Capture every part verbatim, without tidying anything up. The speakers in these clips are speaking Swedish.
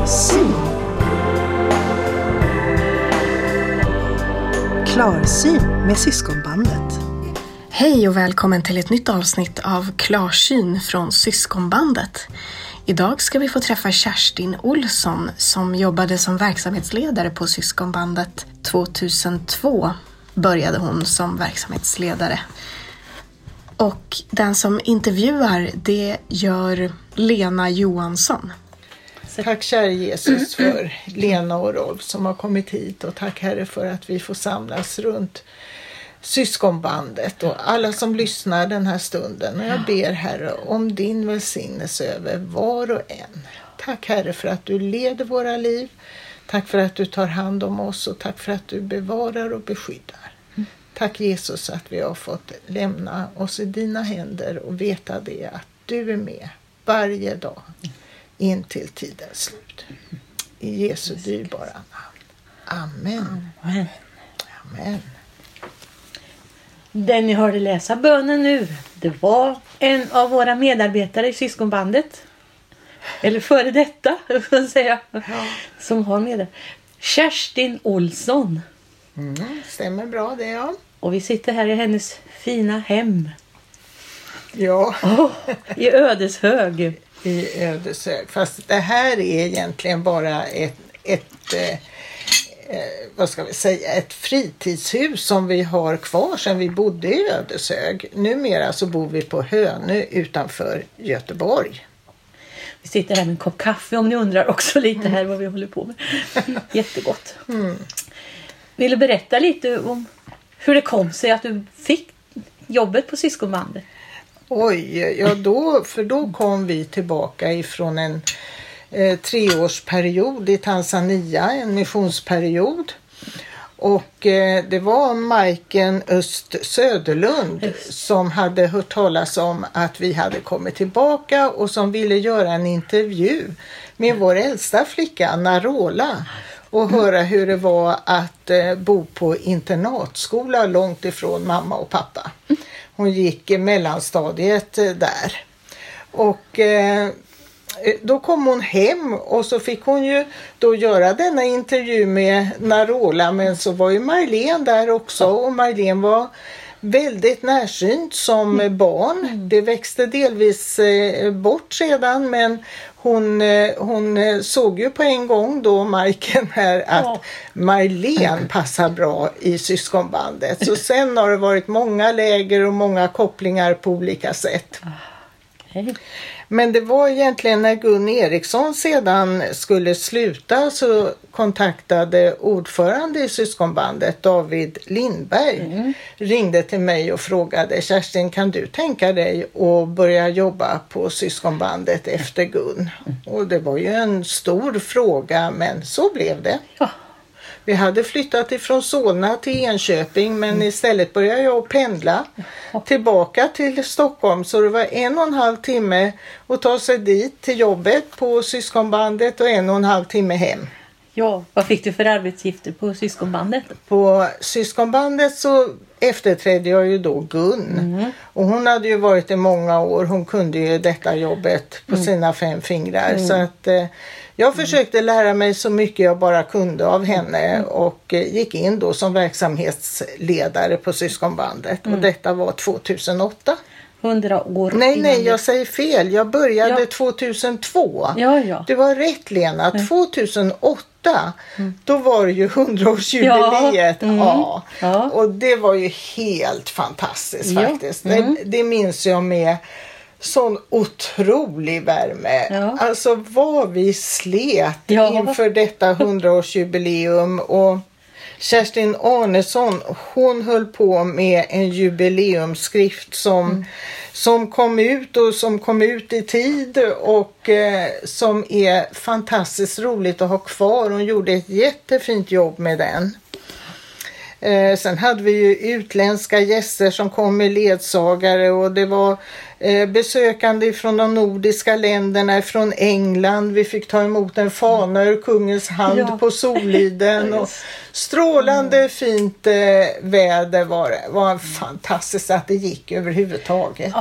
Klarsyn. Klarsyn med Syskonbandet. Hej och välkommen till ett nytt avsnitt av Klarsyn från Syskonbandet. Idag ska vi få träffa Kerstin Olsson som jobbade som verksamhetsledare på Syskonbandet. tjugohundratvå började hon som verksamhetsledare. Och den som intervjuar, det gör Lena Johansson. Tack kära Jesus för Lena och Rolf som har kommit hit, och tack Herre för att vi får samlas runt Syskonbandet och alla som lyssnar den här stunden. Och jag ber Herre om din välsignelse över var och en. Tack Herre för att du leder våra liv. Tack för att du tar hand om oss, och tack för att du bevarar och beskyddar. Tack Jesus att vi har fått lämna oss i dina händer och veta det att du är med varje dag in till tidens slut. I Jesu dyrbara namn. Amen. Amen. Amen. Den ni hörde läsa bönen nu, det var en av våra medarbetare i Syskonbandet. Eller före detta, får jag säga. Ja. Som har med det. Kerstin Olsson. Mm, stämmer bra det, ja. Och vi sitter här i hennes fina hem. Ja. Oh, i Ödeshög. I Ödeshög. Fast det här är egentligen bara ett, ett eh, eh, vad ska vi säga, ett fritidshus som vi har kvar sedan vi bodde i Ödeshög. Numera så bor vi på Hönö utanför Göteborg. Vi sitter här med en kopp kaffe om ni undrar också lite här vad vi håller på med. Jättegott. Mm. Vill du berätta lite om hur det kom sig att du fick jobbet på Syskonbandet? Oj, ja då, för då kom vi tillbaka ifrån en eh, treårsperiod i Tanzania, en missionsperiod. Och eh, det var Majken Öst Söderlund som hade hört talas om att vi hade kommit tillbaka och som ville göra en intervju med vår äldsta flicka Narola och höra hur det var att eh, bo på internatskola långt ifrån mamma och pappa. Hon gick i mellanstadiet eh, där. Och eh, då kom hon hem och så fick hon ju då göra denna intervju med Narola, men så var ju Marlene där också, och Marlene var väldigt närsynt som mm. barn. Det växte delvis eh, bort sedan, men hon, eh, hon såg ju på en gång då Majken här att ja. Marlene passar bra i Syskonbandet. Så sen har det varit många läger och många kopplingar på olika sätt. Okay. Men det var egentligen när Gun Eriksson sedan skulle sluta så kontaktade ordförande i Syskonbandet David Lindberg mm. ringde till mig och frågade: Kerstin, kan du tänka dig att börja jobba på Syskonbandet efter Gun? Och det var ju en stor fråga, men så blev det. Ja. Vi hade flyttat ifrån Solna till Enköping, men mm. istället började jag pendla tillbaka till Stockholm. Så det var en och en halv timme att ta sig dit till jobbet på Syskonbandet och en och en halv timme hem. Ja, vad fick du för arbetsuppgifter på Syskonbandet? På Syskonbandet så efterträdde jag ju då Gun. Mm. Och hon hade ju varit i många år. Hon kunde ju detta jobbet på mm. sina fem fingrar. Mm. Så att eh, jag försökte lära mig så mycket jag bara kunde av henne. Mm. Och eh, gick in då som verksamhetsledare på Syskonbandet. Mm. Och detta var tjugohundraåtta. Hundra år Nej, nej, jag säger fel. Jag började ja. tjugohundratvå. Ja, ja. Det var rätt, Lena. tjugohundraåtta, mm. då var det ju hundraårsjubileet. Ja. Mm. Ja. Ja. Och det var ju helt fantastiskt ja. faktiskt. Mm. Det, det minns jag med sån otrolig värme. Ja. Alltså vad vi slet ja. inför detta hundraårsjubileum. Och Kerstin Arnesson, hon höll på med en jubileumsskrift som, mm. som kom ut och som kom ut i tid och eh, som är fantastiskt roligt att ha kvar. Hon gjorde ett jättefint jobb med den. Eh, sen hade vi ju utländska gäster som kom med ledsagare, och det var eh, besökande från de nordiska länderna, från England. Vi fick ta emot en fana ur kungens hand ja. på Soliden, och strålande mm. fint eh, väder var det. Var fantastiskt att det gick överhuvudtaget. Ja.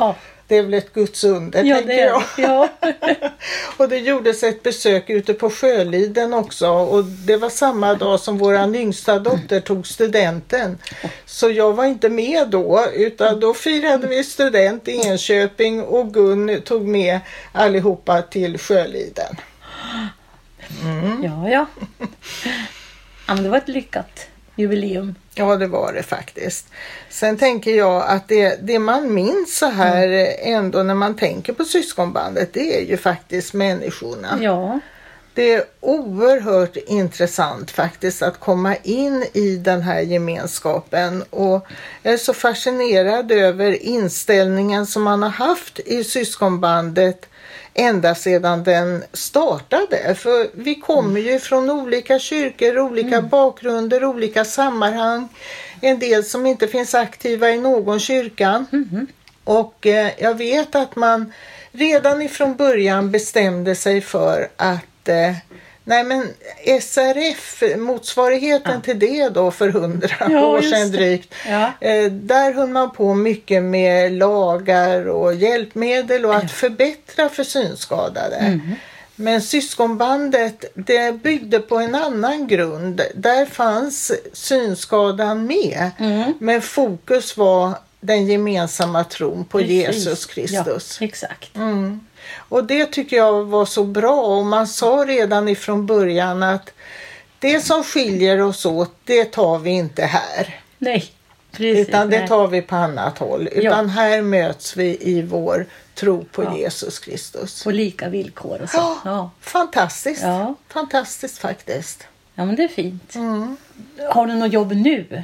Det är väl ett Guds under, Ja, tänker det är jag. det. Ja. Och det gjordes ett besök ute på Sjöliden också. Och det var samma dag som våran yngsta dotter tog studenten. Så jag var inte med då, utan då firade vi student i Enköping och Gun tog med allihopa till Sjöliden. Mm. Ja, ja. Ja, men det var ett lyckat jubileum. Ja, det var det faktiskt. Sen tänker jag att det, det man minns så här mm. ändå när man tänker på syskonbandet, det är ju faktiskt människorna. Ja. Det är oerhört intressant faktiskt att komma in i den här gemenskapen, och jag är så fascinerad över inställningen som man har haft i syskonbandet ända sedan den startade. För vi kommer ju från olika kyrkor, olika mm. bakgrunder, olika sammanhang. En del som inte finns aktiva i någon kyrka. Mm. Och eh, jag vet att man redan ifrån början bestämde sig för att eh, nej men S R F, motsvarigheten ja. till det då för hundra ja, år sedan drygt. Ja. Eh, där höll man på mycket med lagar och hjälpmedel och att ja. förbättra för synskadade. Mm. Men syskonbandet, det byggde på en annan grund. Där fanns synskadan med. Mm. Men fokus var den gemensamma tron på Precis. Jesus Kristus. Ja, exakt. Mm. Och det tycker jag var så bra, och man sa redan ifrån början att det som skiljer oss åt, det tar vi inte här. Nej, precis. Utan det nej. tar vi på annat håll. Utan ja. här möts vi i vår tro på ja. Jesus Kristus. På lika villkor och så. Ja, ja. fantastiskt. Ja. Fantastiskt faktiskt. Ja, men det är fint. Mm. Har du något jobb nu?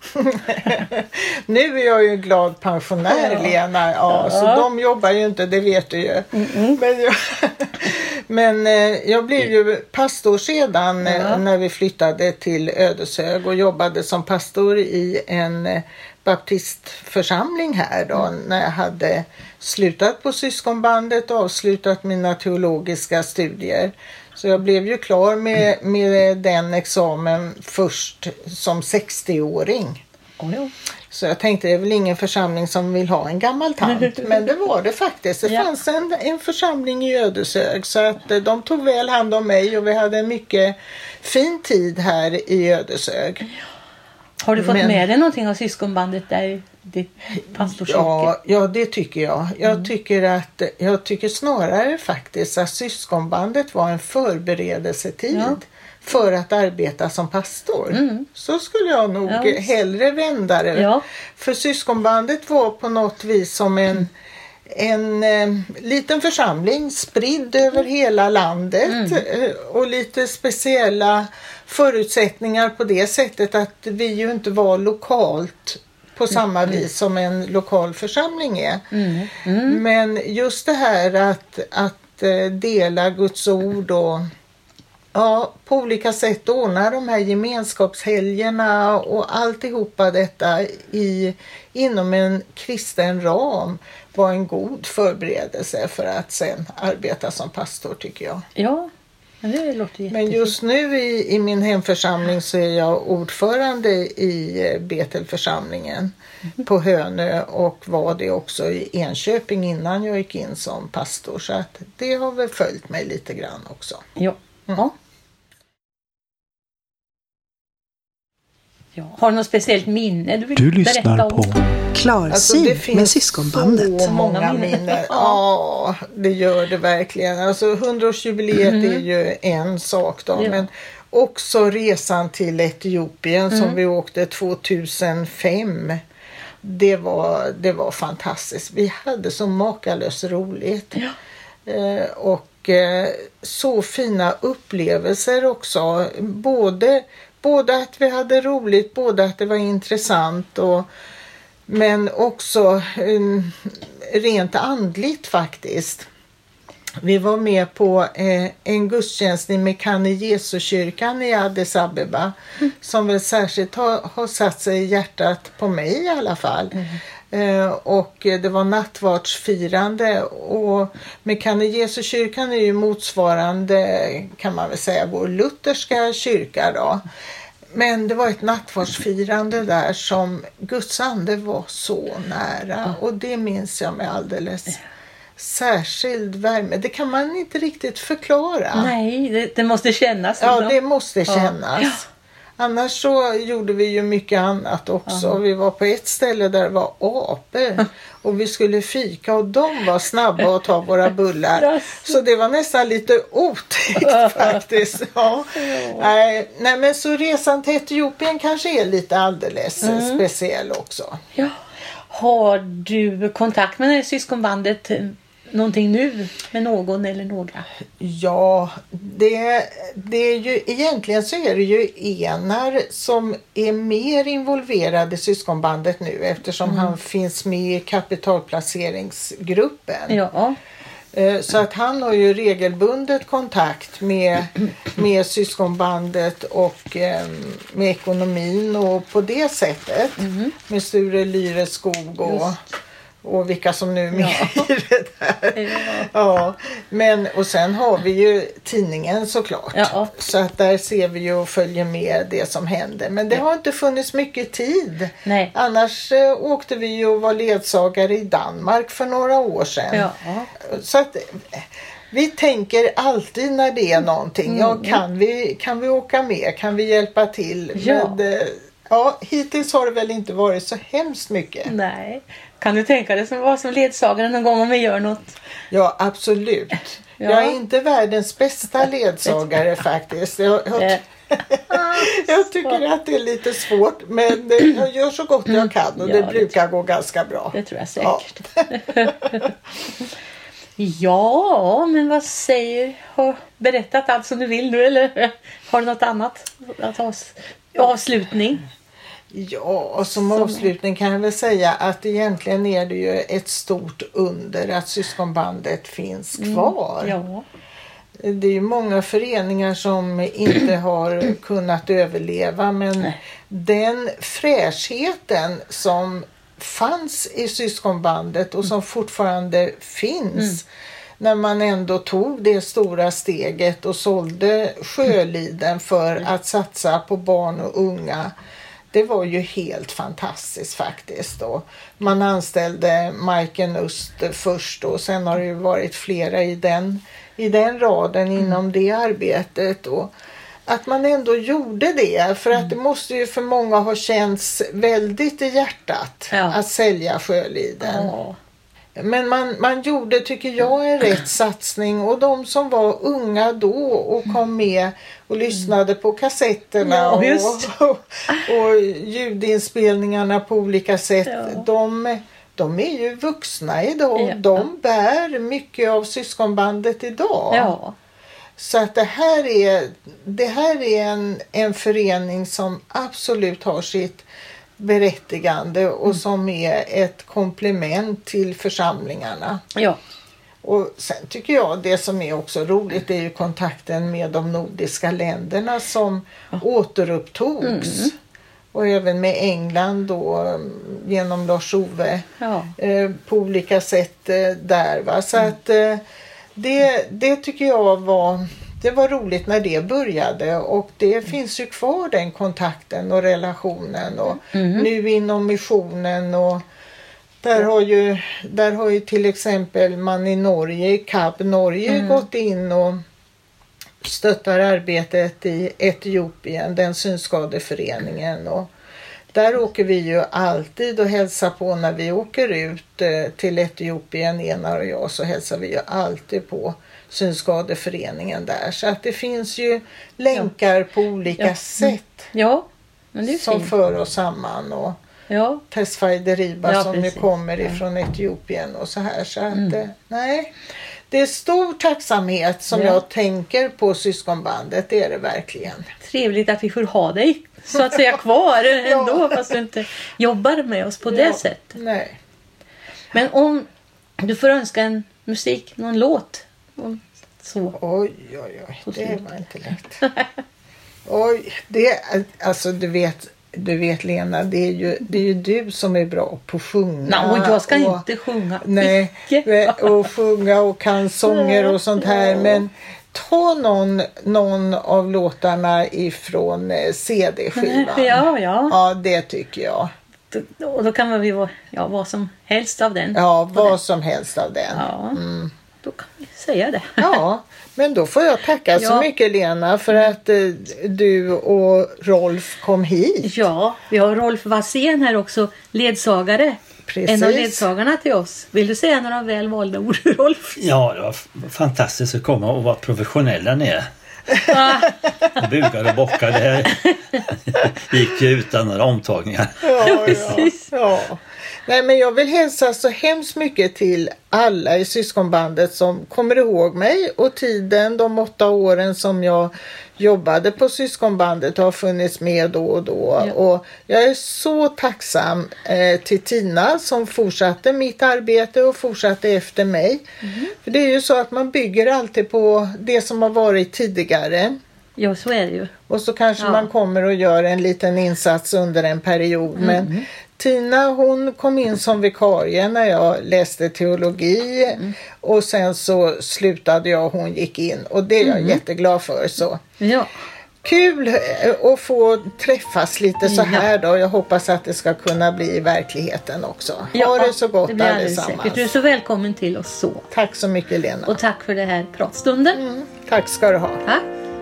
Nu är jag ju glad pensionär, ja. Lena. Ja, ja. Så de jobbar ju inte, det vet du ju. Mm-mm. Men, jag, men jag blev ju pastor sedan ja. när vi flyttade till Ödeshög och jobbade som pastor i en baptistförsamling här då. Mm. När jag hade slutat på syskonbandet och avslutat mina teologiska studier. Så jag blev ju klar med, med den examen först som sextioåring. Oh, ja. Så jag tänkte, det är väl ingen församling som vill ha en gammal tant. Men det var det faktiskt. Det ja. fanns en, en församling i Ödeshög. Så att de tog väl hand om mig och vi hade en mycket fin tid här i Ödeshög. Har du fått Men, med dig någonting av syskonbandet där? Ditt pastorsyrke? Ja, ja, det tycker jag. Jag, mm. tycker att, jag tycker snarare faktiskt att syskonbandet var en förberedelsetid ja. för att arbeta som pastor. Mm. Så skulle jag nog ja. hellre vända det. Ja. För syskonbandet var på något vis som en, en eh, liten församling spridd över hela landet. Mm. Och lite speciella förutsättningar på det sättet att vi ju inte var lokalt på samma mm. vis som en lokal församling är. Mm. Mm. Men just det här att, att dela Guds ord och ja, på olika sätt ordna de här gemenskapshelgerna och alltihopa detta i, inom en kristen ram var en god förberedelse för att sen arbeta som pastor, tycker jag. Ja. Det låter Men just nu i, i min hemförsamling så är jag ordförande i Betelförsamlingen mm. på Hönö och var det också i Enköping innan jag gick in som pastor. Så att det har väl följt mig lite grann också. Ja. Mm. Ja. Ja. Har du något speciellt minne du vill du berätta lyssnar om? På Klarsyn alltså, det finns med syskonbandet. Så många minnen. Ja, det gör det verkligen. Alltså hundraårsjubileet mm. är ju en sak då. Ja. Men också resan till Etiopien mm. som vi åkte tvåtusenfem. Det var, det var fantastiskt. Vi hade så makalöst roligt. Ja. Eh, och eh, så fina upplevelser också. Både Både att vi hade roligt, både att det var intressant och men också um, rent andligt faktiskt. Vi var med på eh, en gudstjänst i Mekane Jesu-kyrkan i Addis Abeba mm. som väl särskilt har, har satt sig i hjärtat på mig i alla fall. Mm. Eh, och det var nattvardsfirande och Mekane Jesu-kyrkan är ju motsvarande, kan man väl säga, vår lutherska kyrka då. men det var ett nattvardsfirande där som Guds ande var så nära. Och det minns jag med alldeles särskild värme. Det kan man inte riktigt förklara. Nej, det, det måste kännas. Ja, det måste kännas. Ja. Annars så gjorde vi ju mycket annat också. Ja. Vi var på ett ställe där det var apor. Och vi skulle fika och de var snabba att ta våra bullar. Så det var nästan lite otäckt faktiskt. Ja. Ja. Nej, nej, men så resan till Etiopien kanske är lite alldeles mm. speciell också. Ja. Har du kontakt med det här syskonbandet någonting nu med någon eller några? Ja, det, det är ju egentligen så är det ju Enar som är mer involverad i syskonbandet nu eftersom mm. han finns med i kapitalplaceringsgruppen. Ja. Så att han har ju regelbundet kontakt med, med syskonbandet och med ekonomin och på det sättet mm. med Sture Lyreskog och Just. Och vilka som nu är med ja. i det där. Ja. Ja. Men, och sen har vi ju tidningen såklart. Ja. Så att där ser vi ju och följer med det som händer. Men det ja. har inte funnits mycket tid. Nej. Annars eh, åkte vi ju och var ledsagare i Danmark för några år sedan. Ja. Så att vi tänker alltid när det är någonting. Mm. Ja, kan vi, kan vi åka med? Kan vi hjälpa till? Ja. Med, ja, hittills har det väl inte varit så hemskt mycket. Nej. Kan du tänka dig som var som ledsagare någon gång om vi gör något? Ja, absolut. Ja. Jag är inte världens bästa ledsagare faktiskt. Jag, jag, jag tycker att det är lite svårt, men jag gör så gott jag kan och ja, det brukar det gå ganska bra. Det tror jag säkert. Ja, ja men vad säger har berättat allt som du vill nu eller har du något annat att ha avslutning? Ja, och som avslutning kan jag väl säga att egentligen är det ju ett stort under att syskonbandet finns kvar. Mm, ja. Det är ju många föreningar som inte har kunnat överleva, men Nej. den fräschheten som fanns i syskonbandet och som fortfarande finns mm. när man ändå tog det stora steget och sålde Sjöliden för att satsa på barn och unga. Det var ju helt fantastiskt faktiskt. Då. Man anställde Majken Öst först och sen har det ju varit flera i den, i den raden mm. inom det arbetet. Och att man ändå gjorde det, för att det måste ju för många ha känts väldigt i hjärtat ja. att sälja Sjöliden. Ja. Men man, man gjorde, tycker jag, en rätt satsning. Och de som var unga då och kom med och lyssnade på kassetterna ja, och, och, och ljudinspelningarna på olika sätt. Ja. De, de är ju vuxna idag. Ja. De bär mycket av syskonbandet idag. Ja. Så att det här är, det här är en, en förening som absolut har sitt berättigande och mm. som är ett komplement till församlingarna. Ja. Och sen tycker jag det som är också roligt är ju kontakten med de nordiska länderna som ja. återupptogs. Mm. Och även med England då genom Lars-Ove ja. eh, på olika sätt eh, där. Va? Så mm. att eh, det, det tycker jag var... Det var roligt när det började och det finns ju kvar den kontakten och relationen och mm. nu inom missionen och där har ju, där har ju till exempel man i Norge, K A B Norge mm. gått in och stöttar arbetet i Etiopien, den synskadeföreningen och där åker vi ju alltid och hälsar på när vi åker ut till Etiopien, Enar och jag, så hälsar vi ju alltid på synskadeföreningen där. Så att det finns ju länkar ja. på olika ja. sätt ja, men det är som fint. för oss samman. Och ja. Tesfaye Deriba ja, som precis. nu kommer ifrån Etiopien och så här. Så att, mm. nej, det är stor tacksamhet som ja. jag tänker på syskonbandet, det är det verkligen. Trevligt att vi får ha dig så att säga kvar ändå ja. fast du inte jobbar med oss på ja. det sättet. Nej. Men om du får önska en musik, någon låt. Så. Oj, oj, oj. Det var inte lätt. Oj, det alltså du vet, du vet Lena, det är ju, det är ju du som är bra på att sjunga. Nej, jag ska och, inte sjunga. Nej, och sjunga och kan sånger och sånt här. Men ta någon, någon av låtarna ifrån C D-skivan. Ja, ja. Ja, det tycker jag. Då, och då kan man ju ja, vad som helst av den. Ja, vad den. som helst av den. Ja, mm. Då kan vi säga det. Ja, men då får jag tacka ja. så mycket Lena för att eh, du och Rolf kom hit. Ja, vi har Rolf Wassén här också, ledsagare. Precis. En av ledsagarna till oss. Vill du säga några väl valda ord, Rolf? Ja, det var fantastiskt att komma och vara professionella ner. Bugar och bockar, det här gick ju utan några omtagningar. Ja, precis. Ja, ja. Nej, men jag vill hälsa så hemskt mycket till alla i syskonbandet som kommer ihåg mig och tiden, de åtta åren som jag jobbade på syskonbandet har funnits med då och då. Ja. Och jag är så tacksam eh, till Tina som fortsatte mitt arbete och fortsatte efter mig. Mm. För det är ju så att man bygger alltid på det som har varit tidigare. Ja, så är det ju. Och så kanske ja. man kommer och gör en liten insats under en period. Mm. Men Tina, hon kom in som vikarie när jag läste teologi. Mm. Och sen så slutade jag och hon gick in. Och det är jag mm. jätteglad för. Så. Ja. Kul att få träffas lite så här då. Jag hoppas att det ska kunna bli i verkligheten också. Ja, ha det så gott det allesammans. Du är så välkommen till oss så. Tack så mycket Lena. Och tack för det här pratstunden. Mm. Tack ska du ha. Tack.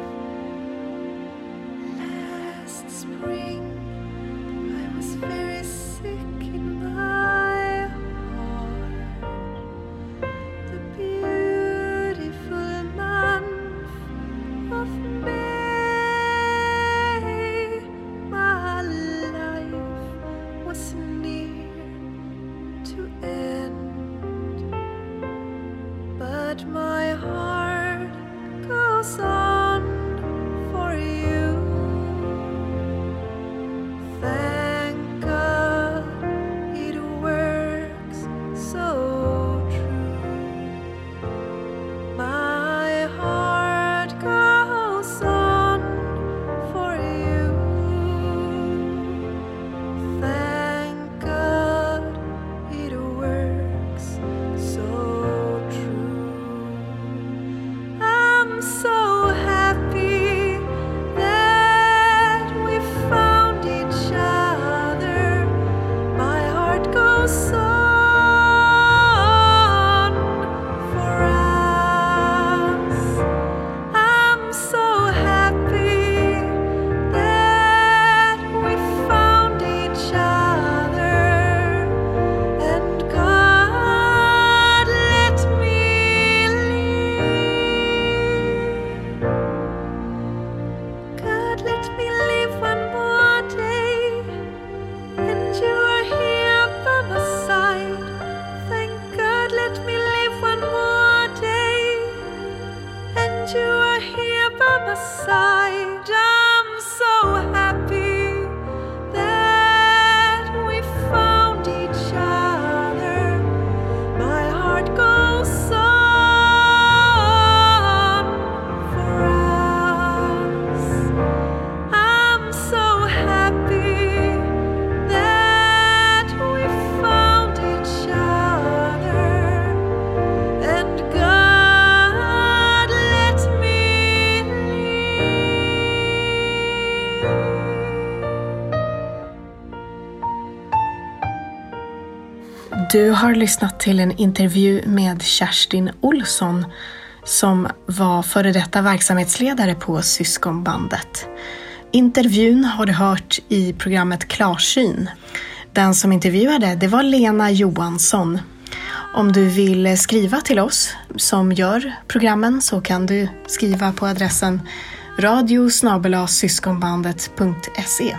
Du har lyssnat till en intervju med Kerstin Olsson som var före detta verksamhetsledare på Syskonbandet. Intervjun har du hört i programmet Klarsyn. Den som intervjuade, det var Lena Johansson. Om du vill skriva till oss som gör programmen så kan du skriva på adressen radio snabel-a syskonbandet punkt se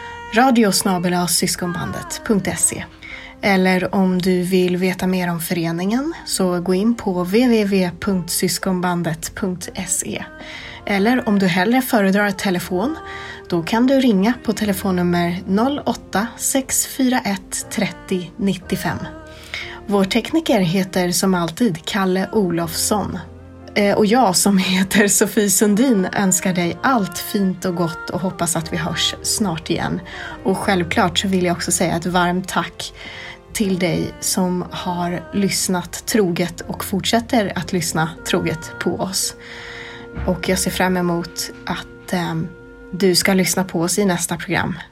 radio snabel-a syskonbandet punkt se. Eller om du vill veta mer om föreningen så gå in på w w w punkt syskonbandet punkt se. Eller om du hellre föredrar telefon, då kan du ringa på telefonnummer noll åtta sex fyra ett trettio nittiofem. Vår tekniker heter som alltid Kalle Olofsson. Och jag som heter Sofie Sundin önskar dig allt fint och gott och hoppas att vi hörs snart igen. Och självklart så vill jag också säga ett varmt tack till dig som har lyssnat troget och fortsätter att lyssna troget på oss. Och jag ser fram emot att eh, du ska lyssna på oss i nästa program.